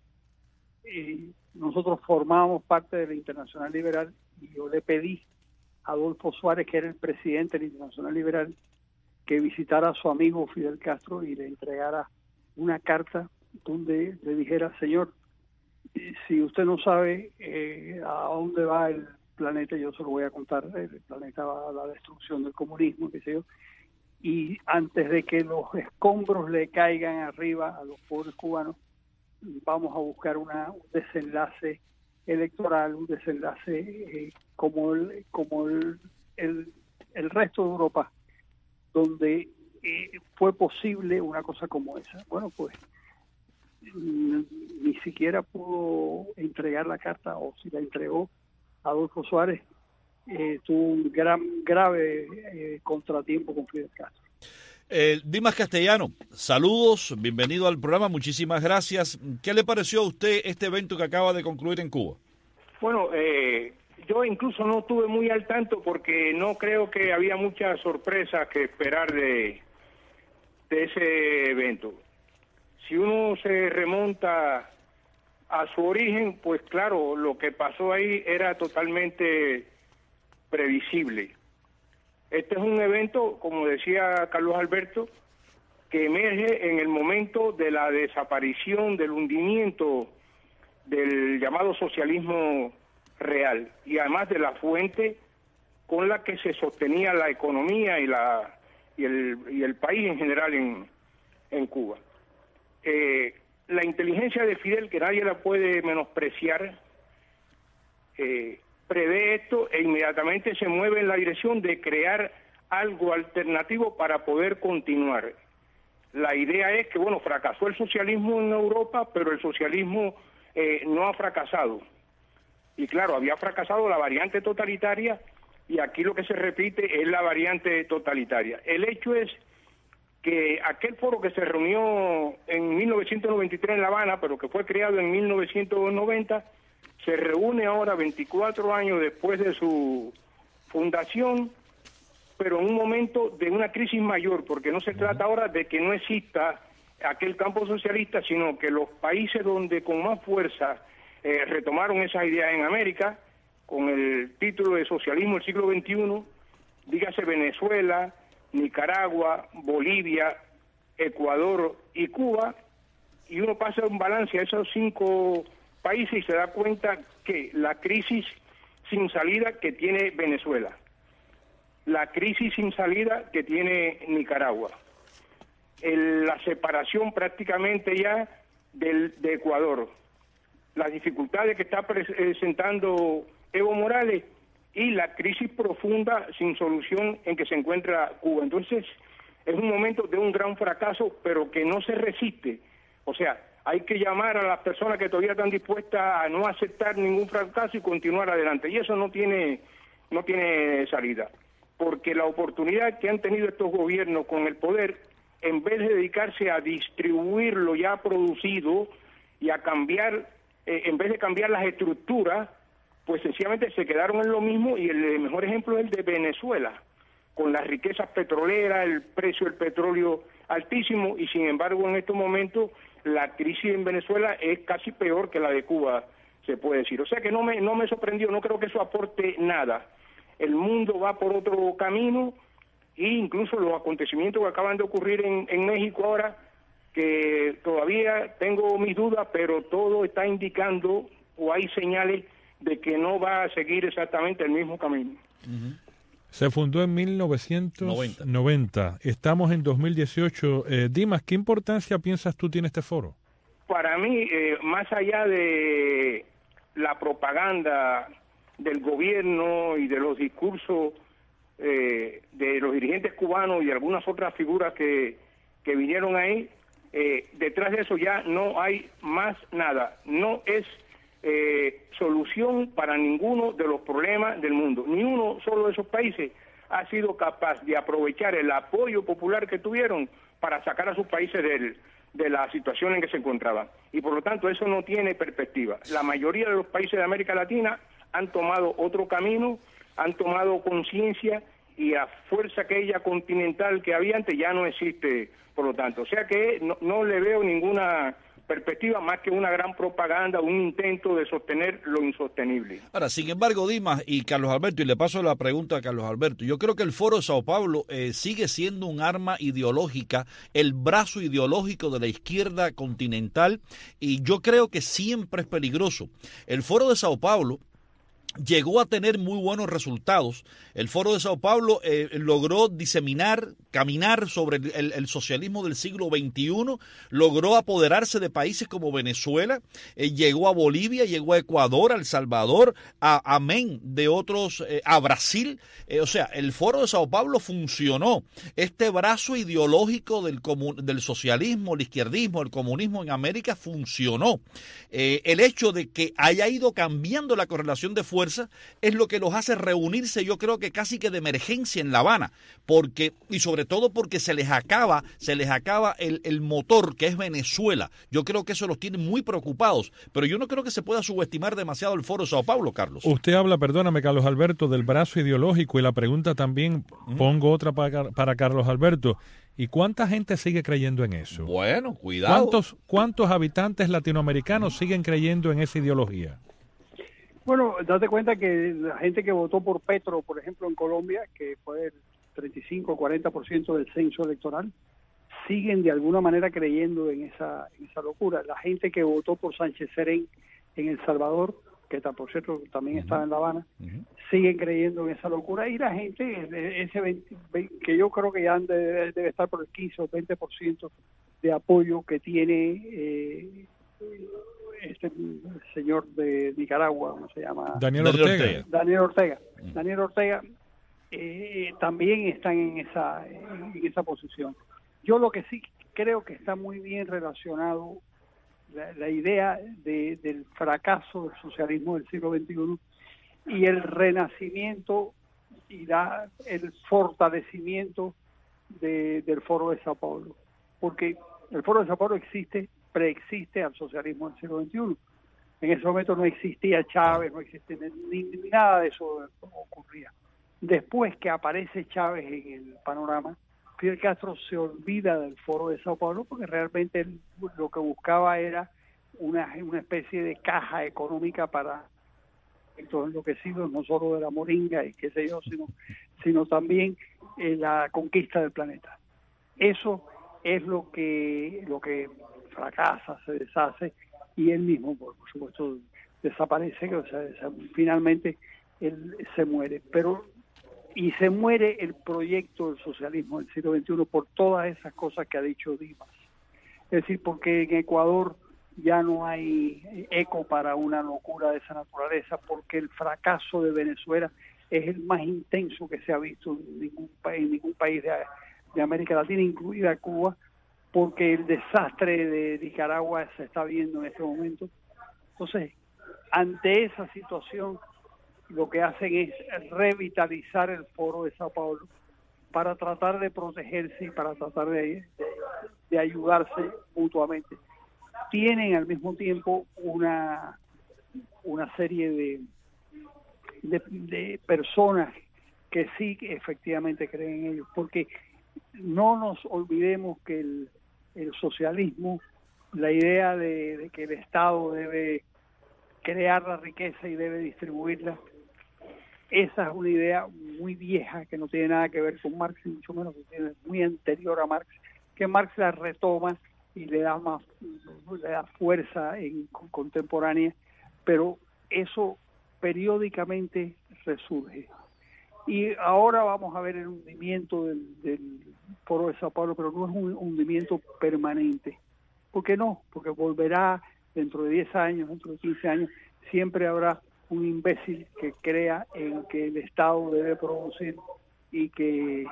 nosotros formábamos parte de la Internacional Liberal y yo le pedí a Adolfo Suárez, que era el presidente de la Internacional Liberal, que visitara a su amigo Fidel Castro y le entregara una carta donde le dijera: señor, si usted no sabe a dónde va el planeta, yo se lo voy a contar. El planeta va a la destrucción del comunismo, qué sé yo, y antes de que los escombros le caigan arriba a los pobres cubanos, vamos a buscar un desenlace electoral, un desenlace como el resto de Europa, donde fue posible una cosa como esa. Bueno, pues ni siquiera pudo entregar la carta, o si la entregó, Adolfo Suárez tuvo un grave contratiempo con Fidel Castro. Dimas Castellano, saludos, bienvenido al programa, muchísimas gracias. ¿Qué le pareció a usted este evento que acaba de concluir en Cuba? Bueno, yo incluso no estuve muy al tanto porque no creo que había muchas sorpresas que esperar de ese evento. Si uno se remonta a su origen, pues claro, lo que pasó ahí era totalmente previsible. Este es un evento, como decía Carlos Alberto, que emerge en el momento de la desaparición, del hundimiento del llamado socialismo real, y además de la fuente con la que se sostenía la economía y el país en general en Cuba. La inteligencia de Fidel, que nadie la puede menospreciar, prevé esto e inmediatamente se mueve en la dirección de crear algo alternativo para poder continuar. La idea es que, bueno, fracasó el socialismo en Europa, pero el socialismo no ha fracasado. Y claro, había fracasado la variante totalitaria y aquí lo que se repite es la variante totalitaria. El hecho es que aquel foro que se reunió en 1993 en La Habana, pero que fue creado en 1990, se reúne ahora 24 años después de su fundación, pero en un momento de una crisis mayor, porque no se trata ahora de que no exista aquel campo socialista, sino que los países donde con más fuerza retomaron esas ideas en América, con el título de Socialismo del siglo XXI, dígase Venezuela, Nicaragua, Bolivia, Ecuador y Cuba, y uno pasa un balance a esos 5 países y se da cuenta que la crisis sin salida que tiene Venezuela, la crisis sin salida que tiene Nicaragua, la separación prácticamente ya de Ecuador, las dificultades que está presentando Evo Morales y la crisis profunda sin solución en que se encuentra Cuba. Entonces, es un momento de un gran fracaso, pero que no se resiste. O sea, hay que llamar a las personas que todavía están dispuestas a no aceptar ningún fracaso y continuar adelante. Y eso no tiene salida. porque la oportunidad que han tenido estos gobiernos con el poder, en vez de dedicarse a distribuir lo ya producido y a cambiar, en vez de cambiar las estructuras, pues sencillamente se quedaron en lo mismo, y el mejor ejemplo es el de Venezuela, con las riquezas petroleras, el precio del petróleo altísimo, y sin embargo en estos momentos la crisis en Venezuela es casi peor que la de Cuba, se puede decir. O sea que no me sorprendió, no creo que eso aporte nada. El mundo va por otro camino, e incluso los acontecimientos que acaban de ocurrir en México ahora, que todavía tengo mis dudas, pero todo está indicando, o hay señales de que no va a seguir exactamente el mismo camino. Se fundó en 1990. Estamos en 2018. Dimas, ¿qué importancia piensas tú tiene este foro? Para mí, más allá de la propaganda del gobierno y de los discursos de los dirigentes cubanos y algunas otras figuras que vinieron ahí, detrás de eso ya no hay más nada. No es solución para ninguno de los problemas del mundo. Ni uno solo de esos países ha sido capaz de aprovechar el apoyo popular que tuvieron para sacar a sus países de la situación en que se encontraban. Y por lo tanto eso no tiene perspectiva. La mayoría de los países de América Latina han tomado otro camino, han tomado conciencia, y la fuerza aquella continental que había antes ya no existe, por lo tanto. O sea que no le veo ninguna perspectiva más que una gran propaganda, un intento de sostener lo insostenible. Ahora, sin embargo, Dimas y Carlos Alberto, y le paso la pregunta a Carlos Alberto, yo creo que el Foro de Sao Paulo sigue siendo un arma ideológica, el brazo ideológico de la izquierda continental, y yo creo que siempre es peligroso. El Foro de Sao Paulo llegó a tener muy buenos resultados. El Foro de Sao Paulo logró caminar sobre el socialismo del siglo XXI, logró apoderarse de países como Venezuela, llegó a Bolivia, llegó a Ecuador, a El Salvador, amén de otros, a Brasil. O sea, el Foro de Sao Paulo funcionó. Este brazo ideológico del socialismo, el izquierdismo, el comunismo en América funcionó. El hecho de que haya ido cambiando la correlación de fuerza es lo que los hace reunirse, yo creo que casi que de emergencia en La Habana, y sobre todo porque se les acaba el motor, que es Venezuela. Yo creo que eso los tiene muy preocupados, pero yo no creo que se pueda subestimar demasiado el Foro de Sao Paulo, Carlos. Usted habla, perdóname, Carlos Alberto, del brazo ideológico, y la pregunta también, pongo otra para Carlos Alberto. ¿Y cuánta gente sigue creyendo en eso? Bueno, cuidado. ¿Cuántos habitantes latinoamericanos siguen creyendo en esa ideología? Bueno, date cuenta que la gente que votó por Petro, por ejemplo, en Colombia, que fue el 35 o 40% del censo electoral, siguen de alguna manera creyendo en esa locura. La gente que votó por Sánchez Serén en El Salvador, que por cierto también estaba en La Habana, siguen creyendo en esa locura. Y la gente, que yo creo que ya debe estar por el 15 o 20% de apoyo que tiene este señor de Nicaragua, ¿cómo se llama? Daniel Ortega. Daniel Ortega también están en esa posición. Yo lo que sí creo que está muy bien relacionado la idea del fracaso del socialismo del siglo XXI y el renacimiento y el fortalecimiento del Foro de Sao Paulo, porque el Foro de Sao Paulo preexiste al socialismo del siglo XXI. En ese momento no existía Chávez, no existía ni nada de eso ocurría. Después que aparece Chávez en el panorama, Fidel Castro se olvida del Foro de Sao Paulo, porque realmente él lo que buscaba era una especie de caja económica para estos enloquecidos, no solo de la moringa y qué sé yo, sino también la conquista del planeta. Eso es lo que fracasa, se deshace, y él mismo, por supuesto, desaparece, o sea, finalmente él se muere. Y se muere el proyecto del socialismo del siglo XXI por todas esas cosas que ha dicho Dimas. Es decir, porque en Ecuador ya no hay eco para una locura de esa naturaleza, porque el fracaso de Venezuela es el más intenso que se ha visto en ningún país de América Latina, incluida Cuba, porque el desastre de Nicaragua se está viendo en este momento. Entonces, ante esa situación, lo que hacen es revitalizar el Foro de Sao Paulo para tratar de protegerse y para tratar de ayudarse mutuamente. Tienen al mismo tiempo una serie de personas que sí efectivamente creen en ellos, porque no nos olvidemos que el socialismo, la idea de que el Estado debe crear la riqueza y debe distribuirla, esa es una idea muy vieja que no tiene nada que ver con Marx, y mucho menos que tiene muy anterior a Marx, que Marx la retoma y le da fuerza contemporánea, pero eso periódicamente resurge. Y ahora vamos a ver el hundimiento del Foro de Sao Paulo, pero no es un hundimiento permanente. ¿Por qué no? Porque volverá dentro de 10 años, dentro de 15 años, siempre habrá un imbécil que crea en que el Estado debe producir y que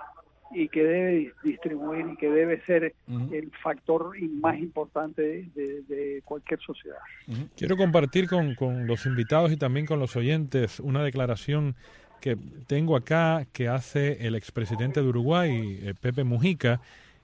debe distribuir y que debe ser el factor más importante de cualquier sociedad. Quiero compartir con los invitados y también con los oyentes una declaración que tengo acá que hace el expresidente de Uruguay, Pepe Mujica,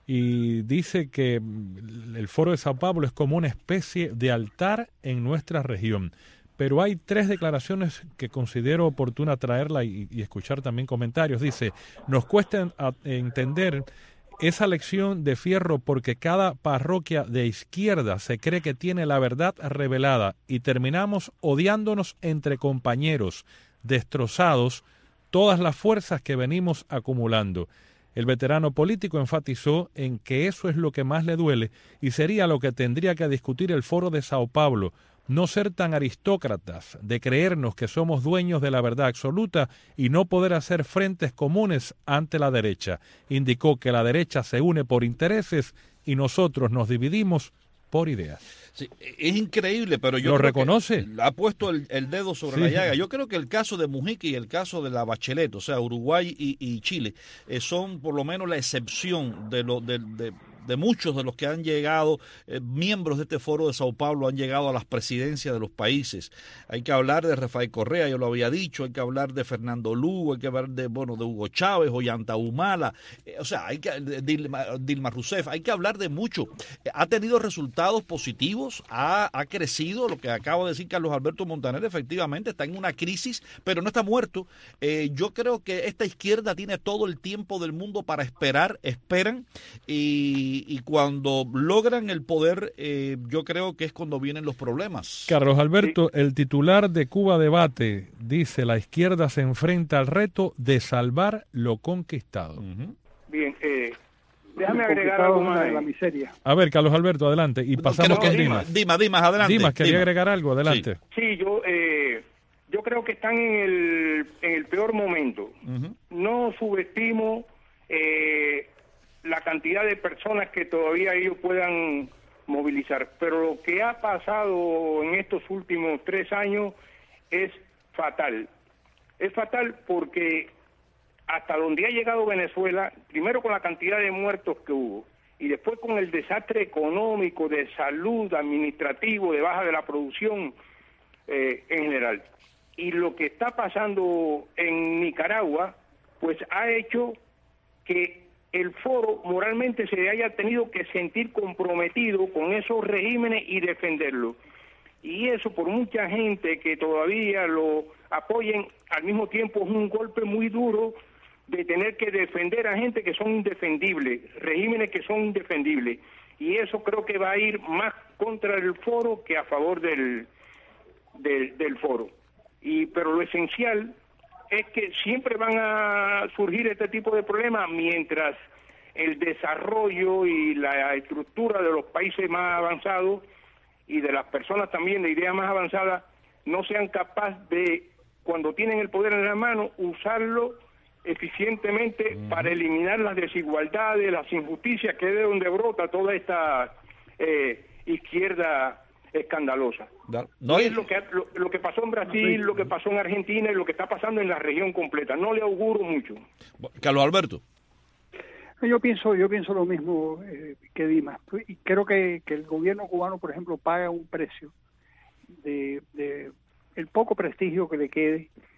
y dice que el Foro de Sao Paulo es como una especie de altar en nuestra región. Pero hay 3 declaraciones que considero oportuna traerla y escuchar también comentarios. Dice, nos cuesta entender esa lección de fierro porque cada parroquia de izquierda se cree que tiene la verdad revelada y terminamos odiándonos entre compañeros, destrozados todas las fuerzas que venimos acumulando. El veterano político enfatizó en que eso es lo que más le duele y sería lo que tendría que discutir el Foro de Sao Paulo, no ser tan aristócratas, de creernos que somos dueños de la verdad absoluta y no poder hacer frentes comunes ante la derecha. Indicó que la derecha se une por intereses y nosotros nos dividimos por ideas. Sí, es increíble, pero yo ¿Lo creo reconoce? Que ha puesto el dedo sobre la llaga. Yo creo que el caso de Mujica y el caso de la Bachelet, o sea, Uruguay y Chile, son por lo menos la excepción de muchos de los que han llegado, miembros de este Foro de Sao Paulo, han llegado a las presidencias de los países. Hay que hablar de Rafael Correa, yo lo había dicho, hay que hablar de Fernando Lugo, hay que hablar de Hugo Chávez, Ollanta Humala, o sea, Dilma Rousseff, hay que hablar de mucho. Ha tenido resultados positivos, ha crecido, lo que acaba de decir Carlos Alberto Montaner, efectivamente está en una crisis, pero no está muerto. Yo creo que esta izquierda tiene todo el tiempo del mundo para esperan, y cuando logran el poder, yo creo que es cuando vienen los problemas. Carlos Alberto, el titular de Cuba Debate dice, la izquierda se enfrenta al reto de salvar lo conquistado. Bien, déjame agregar algo más de la miseria. A ver, Carlos Alberto, adelante, y pasamos con Dimas. Dimas, adelante. Dimas, quería agregar algo, adelante. Sí, yo creo que están en el peor momento. No subestimo la cantidad de personas que todavía ellos puedan movilizar, pero lo que ha pasado en estos últimos 3 años es fatal. Es fatal porque hasta donde ha llegado Venezuela, primero con la cantidad de muertos que hubo, y después con el desastre económico, de salud, administrativo, de baja de la producción en general. Y lo que está pasando en Nicaragua, pues ha hecho que el foro moralmente se haya tenido que sentir comprometido con esos regímenes y defenderlo. Y eso, por mucha gente que todavía lo apoyen, al mismo tiempo es un golpe muy duro de tener que defender a gente que son indefendibles, regímenes que son indefendibles. Y eso creo que va a ir más contra el foro que a favor del foro. Pero lo esencial es que siempre van a surgir este tipo de problemas mientras el desarrollo y la estructura de los países más avanzados y de las personas también de ideas más avanzadas no sean capaces de, cuando tienen el poder en la mano, usarlo eficientemente para eliminar las desigualdades, las injusticias, que es de donde brota toda esta izquierda escandalosa. No es lo que pasó en Brasil, lo que pasó en Argentina y lo que está pasando en la región completa. No le auguro mucho. Carlos Alberto. Yo pienso lo mismo que Dimas. Y creo que el gobierno cubano, por ejemplo, paga un precio de el poco prestigio que le quede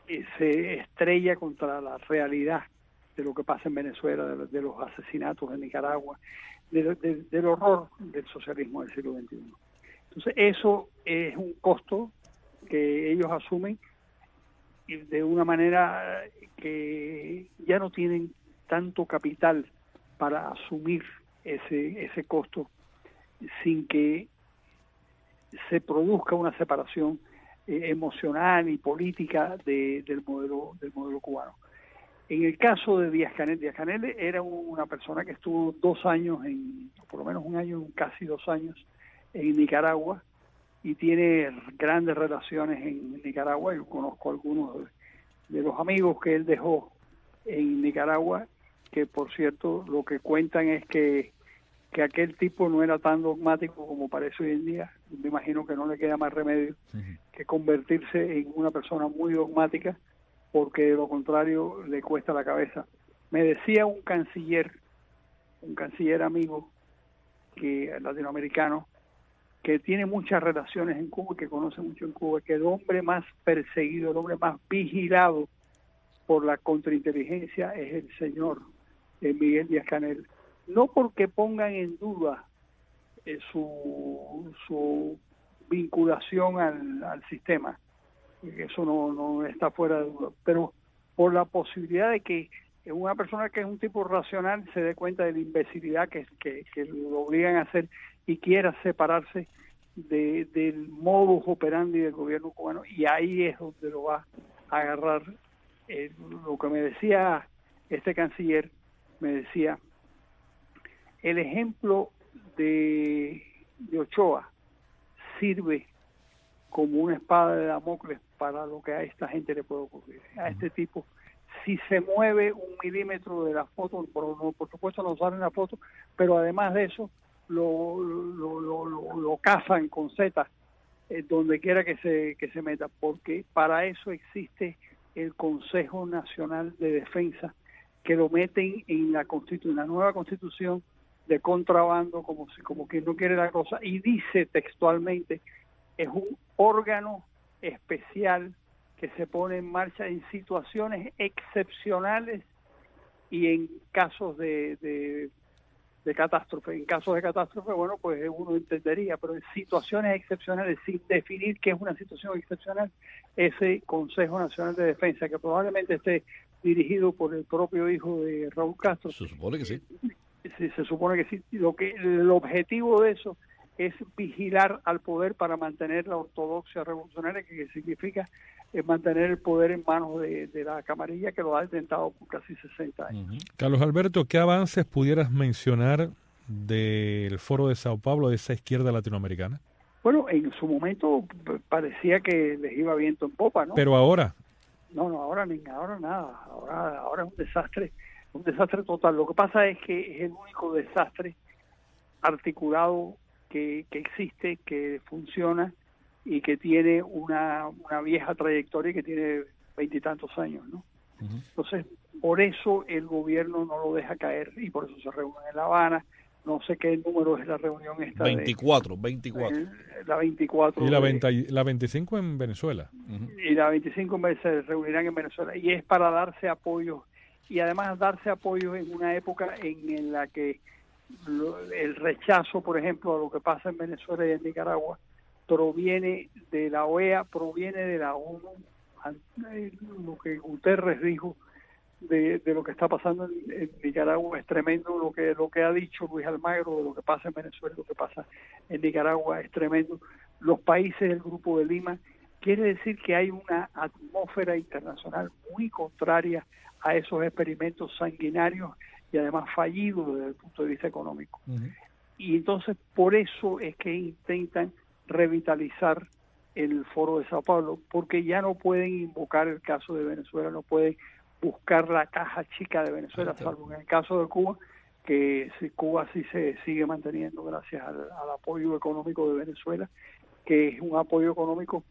se estrella contra la realidad de lo que pasa en Venezuela, de los asesinatos en Nicaragua, del horror del socialismo del siglo XXI. Entonces, eso es un costo que ellos asumen de una manera que ya no tienen tanto capital para asumir ese costo sin que se produzca una separación emocional y política del modelo cubano. En el caso de Díaz-Canel era una persona que estuvo 2 años, por lo menos un año, casi 2 años, en Nicaragua, y tiene grandes relaciones en Nicaragua. Yo conozco algunos de los amigos que él dejó en Nicaragua, que por cierto lo que cuentan es que aquel tipo no era tan dogmático como parece hoy en día. Me imagino que no le queda más remedio que convertirse en una persona muy dogmática, porque de lo contrario le cuesta la cabeza. Me decía un canciller amigo latinoamericano, que tiene muchas relaciones en Cuba y que conoce mucho en Cuba, que el hombre más perseguido, el hombre más vigilado por la contrainteligencia es el señor Miguel Díaz-Canel. No porque pongan en duda su vinculación al sistema, eso no está fuera de duda, pero por la posibilidad de que una persona que es un tipo racional se dé cuenta de la imbecilidad que lo obligan a hacer y quiera separarse del modus operandi del gobierno cubano, y ahí es donde lo va a agarrar. Lo que me decía este canciller, me decía, el ejemplo de Ochoa sirve como una espada de Damocles para lo que a esta gente le puede ocurrir. A este tipo, si se mueve 1 milímetro de la foto, por supuesto no sale en la foto, pero además de eso lo cazan con setas donde quiera que se meta, porque para eso existe el Consejo Nacional de Defensa, que lo meten en la nueva Constitución de contrabando, como quien no quiere la cosa, y dice textualmente, es un órgano especial que se pone en marcha en situaciones excepcionales y en casos de catástrofe. En casos de catástrofe, bueno, pues uno entendería, pero en situaciones excepcionales, sin definir qué es una situación excepcional, ese Consejo Nacional de Defensa, que probablemente esté dirigido por el propio hijo de Raúl Castro. Se supone que sí. Se supone que sí. El objetivo de eso es vigilar al poder para mantener la ortodoxia revolucionaria, que significa mantener el poder en manos de la camarilla, que lo ha intentado por casi 60 años. Carlos Alberto, ¿qué avances pudieras mencionar del Foro de Sao Paulo, de esa izquierda latinoamericana? Bueno, en su momento parecía que les iba viento en popa, ¿no? Pero ahora... No, ahora nada. Ahora es un desastre total. Lo que pasa es que es el único desastre articulado que existe, que funciona y que tiene una vieja trayectoria, que tiene 20 y tantos años, ¿no? Entonces, por eso el gobierno no lo deja caer y por eso se reúnen en La Habana. No sé qué número es la reunión esta. 24. La 24. Y la 25 en Venezuela. Y la 25 se reunirán en Venezuela. Y es para darse apoyo. Y además darse apoyo en una época en la que el rechazo, por ejemplo, a lo que pasa en Venezuela y en Nicaragua, proviene de la OEA, proviene de la ONU. Lo que Guterres dijo de lo que está pasando en Nicaragua es tremendo. Lo que ha dicho Luis Almagro de lo que pasa en Venezuela, lo que pasa en Nicaragua es tremendo. Los países del Grupo de Lima, quiere decir que hay una atmósfera internacional muy contraria a esos experimentos sanguinarios y además fallidos desde el punto de vista económico. Y entonces por eso es que intentan revitalizar el Foro de Sao Paulo, porque ya no pueden invocar el caso de Venezuela, no pueden buscar la caja chica de Venezuela, salvo en el caso de Cuba, que Cuba sí se sigue manteniendo gracias al apoyo económico de Venezuela, que es un apoyo económico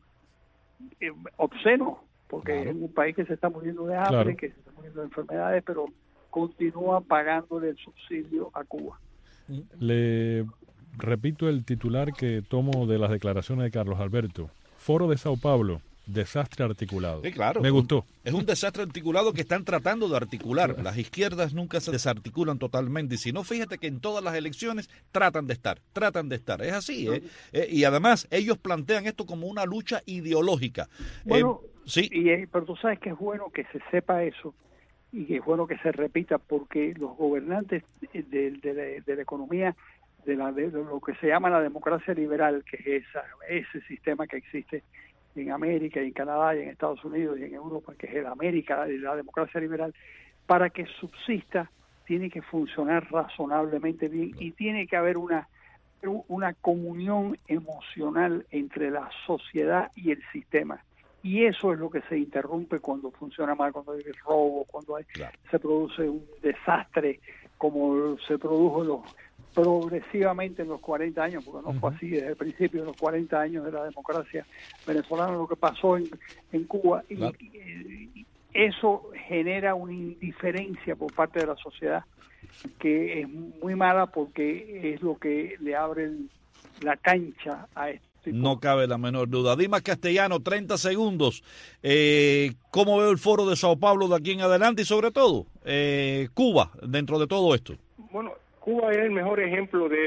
obsceno, porque es un país que se está muriendo de hambre, que se está muriendo de enfermedades, pero continúa pagándole el subsidio a Cuba. Le repito el titular que tomo de las declaraciones de Carlos Alberto. Foro de Sao Paulo, Desastre articulado. Sí, claro. Me gustó. Es un desastre articulado que están tratando de articular. Las izquierdas nunca se desarticulan totalmente. Y si no, fíjate que en todas las elecciones tratan de estar. Es así, ¿eh? Y además, ellos plantean esto como una lucha ideológica. Bueno, sí. Pero tú sabes que es bueno que se sepa eso y que es bueno que se repita, porque los gobernantes de la economía, de lo que se llama la democracia liberal, que es ese sistema que existe en América y en Canadá y en Estados Unidos y en Europa, que es la democracia liberal, para que subsista tiene que funcionar razonablemente bien y tiene que haber una comunión emocional entre la sociedad y el sistema. Y eso es lo que se interrumpe cuando funciona mal, cuando hay robo, cuando se produce un desastre como se produjo progresivamente en los 40 años, porque no fue así desde el principio, de los 40 años de la democracia venezolana, lo que pasó en Cuba. Claro. Y eso genera una indiferencia por parte de la sociedad que es muy mala, porque es lo que le abre la cancha a esto. No cabe la menor duda. Dimas Castellano, 30 segundos. ¿Cómo veo el foro de Sao Paulo de aquí en adelante y sobre todo Cuba dentro de todo esto? Bueno, Cuba es el mejor ejemplo de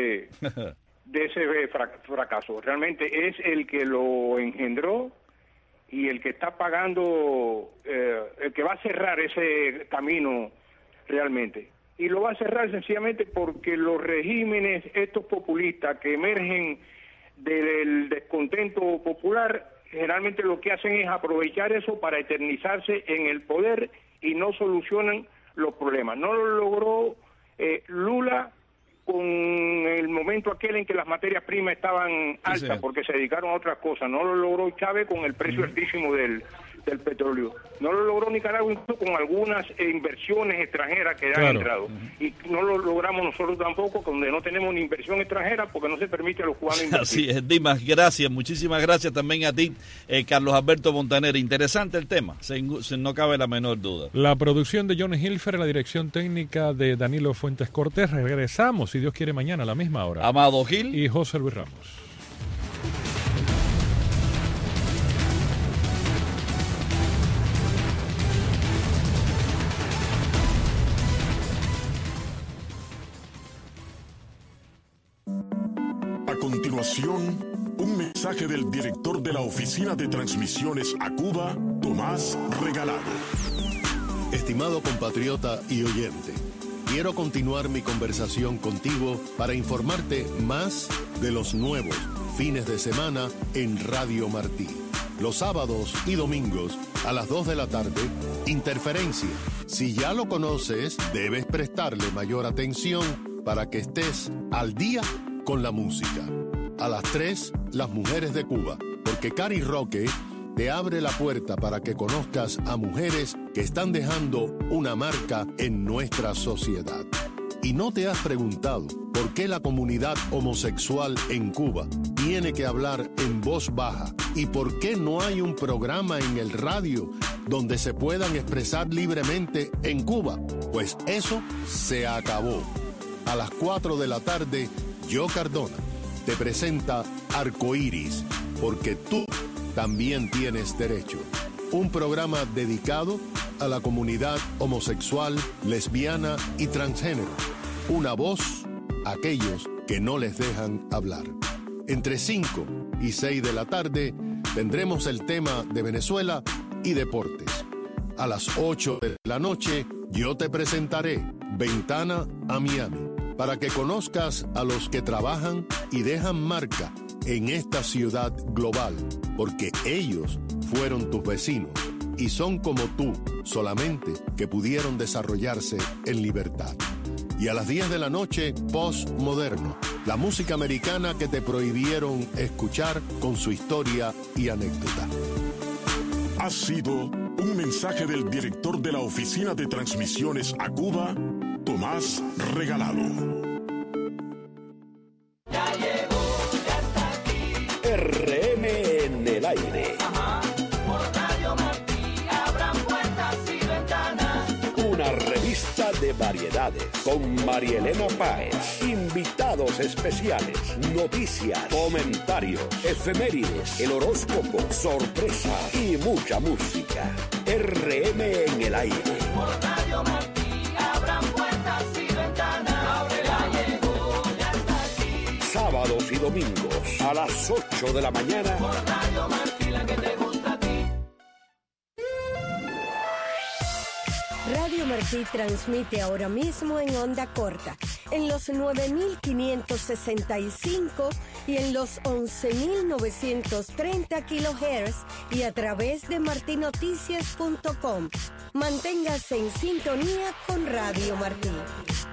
ese fracaso. Realmente es el que lo engendró y el que está pagando, el que va a cerrar ese camino realmente. Y lo va a cerrar sencillamente porque los regímenes estos populistas que emergen del descontento popular, generalmente lo que hacen es aprovechar eso para eternizarse en el poder y no solucionan los problemas. No lo logró Lula con el momento aquel en que las materias primas estaban altas, porque se dedicaron a otras cosas. No lo logró Chávez con el precio altísimo del petróleo. No lo logró Nicaragua incluso con algunas inversiones extranjeras que han entrado. Y no lo logramos nosotros tampoco, donde no tenemos ni inversión extranjera, porque no se permite a los cubanos invertir. Así es, Dimas, gracias. Muchísimas gracias también a ti, Carlos Alberto Montaner. Interesante el tema, no cabe la menor duda. La producción de Johnny Hilfer, la dirección técnica de Danilo Fuentes Cortés. Regresamos, si Dios quiere, mañana a la misma hora. Amado Gil y José Luis Ramos. A continuación, un mensaje del director de la Oficina de Transmisiones a Cuba, Tomás Regalado. Estimado compatriota y oyente, quiero continuar mi conversación contigo para informarte más de los nuevos fines de semana en Radio Martí. Los sábados y domingos a las 2 de la tarde, Interferencia. Si ya lo conoces, debes prestarle mayor atención para que estés al día con la música. A las 3, Las Mujeres de Cuba, porque Cari Roque te abre la puerta para que conozcas a mujeres que están dejando una marca en nuestra sociedad. ¿Y no te has preguntado por qué la comunidad homosexual en Cuba tiene que hablar en voz baja? ¿Y por qué no hay un programa en el radio donde se puedan expresar libremente en Cuba? Pues eso se acabó. A las 4 de la tarde, Yo Cardona te presenta Arcoíris, porque tú también tienes derecho. Un programa dedicado a la comunidad homosexual, lesbiana y transgénero. Una voz a aquellos que no les dejan hablar. Entre 5 y 6 de la tarde tendremos el tema de Venezuela y deportes. A las 8 de la noche yo te presentaré Ventana a Miami, para que conozcas a los que trabajan y dejan marca en esta ciudad global, porque ellos fueron tus vecinos y son como tú, solamente que pudieron desarrollarse en libertad. Y a las 10 de la noche, Postmoderno, la música americana que te prohibieron escuchar con su historia y anécdota. Ha sido un mensaje del director de la Oficina de Transmisiones a Cuba, Tomás Regalado. Ya llegó, ya está aquí. RM en el aire. Ajá, por Radio Martí abran puertas y ventanas. Una revista de de variedades con Marielena Páez. Invitados especiales, noticias, comentarios, efemérides, el horóscopo, sorpresa y mucha música. RM en el aire. Por Radio Martí abran puertas y ventanas. Ábrela, llegó, ya está aquí. Sábados y domingos a las 8 de la mañana. Por Radio Martí, la que te gusta a ti. Radio Martí transmite ahora mismo en onda corta, en los 9.565 y en los 11.930 kHz y a través de martinoticias.com. Manténgase en sintonía con Radio Martí.